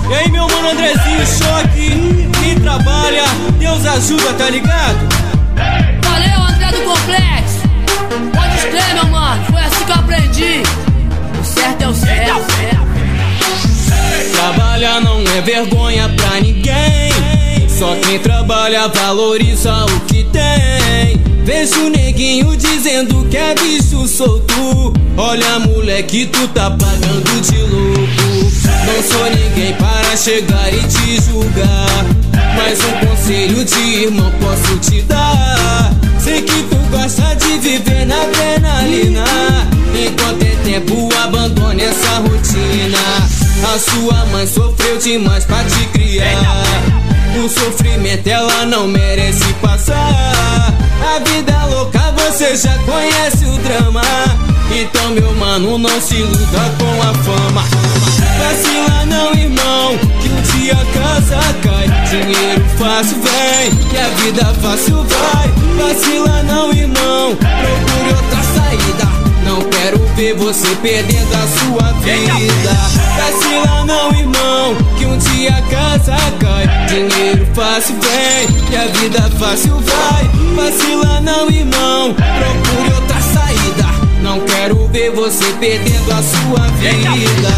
E aí, meu mano Andrezinho, choque. Quem trabalha, Deus ajuda, tá ligado? Valeu, André do Complexo. Pode escrever, meu mano, foi assim que eu aprendi. O certo é o certo. Trabalhar não é vergonha pra ninguém. Só quem trabalha valoriza o que tem. Vejo o neguinho dizendo que é bicho solto. Olha, moleque, tu tá pagando de louco. Não sou ninguém para chegar e te julgar, mas um conselho de irmão posso te dar. Sei que tu gosta de viver na adrenalina. Enquanto é tempo, abandone essa rotina. A sua mãe sofreu demais pra te criar. O sofrimento ela não merece passar. A vida louca você já conhece o drama. Então, meu mano, não se iluda com a fama. Vacila não, irmão, que um dia a casa cai. Dinheiro fácil vem e a vida fácil vai. Vacila não, irmão, procure outra saída. Não quero ver você perdendo a sua vida. Vacila não, irmão, que um dia a casa cai. Dinheiro fácil vem e a vida fácil vai. Vacila não, irmão, procure outra saída. Não quero ver você perdendo a sua vida.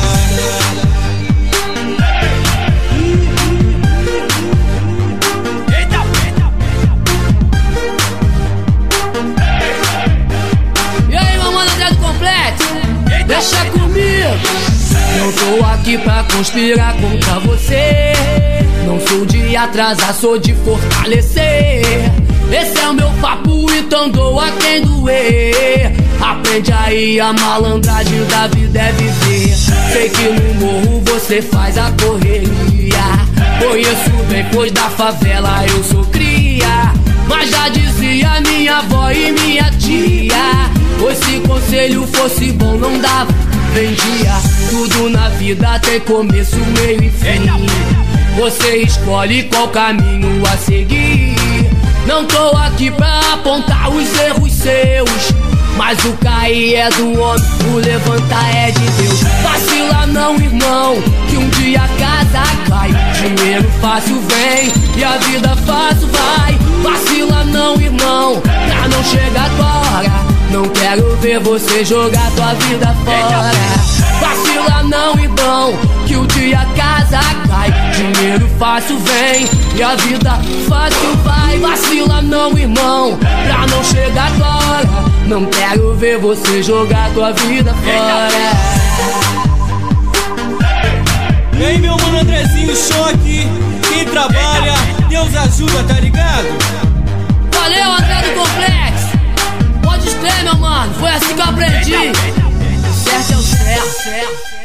Deixa comigo. Não tô aqui pra conspirar contra você. Não sou de atrasar, sou de fortalecer. Esse é o meu papo, então doa quem doer. Aprende aí, a malandragem da vida é viver. Sei que no morro você faz a correria. Conheço bem, pois da favela eu sou cria. Mas já dizia minha avó e minha tia, pois se conselho fosse bom não dava, vendia. Tudo na vida tem começo, meio e fim. Você escolhe qual caminho a seguir. Não tô aqui pra apontar os erros seus, mas o cair é do homem, o levantar é de Deus. Vacila não, irmão, que um dia a casa cai. Dinheiro fácil vem e a vida fácil vai. Vacila não, irmão, pra não chegar tua hora. Não quero ver você jogar tua vida fora. Vacila não, irmão, que o dia a casa cai. Dinheiro fácil vem e a vida fácil vai. Vacila não, irmão, pra não chegar tua hora. Não quero ver você jogar tua vida fora. E aí, meu mano Andrezinho, choque. Quem trabalha, Deus ajuda, tá ligado? Valeu, André do Complexo. Pode escrever, meu mano, foi assim que eu aprendi. O certo é o certo.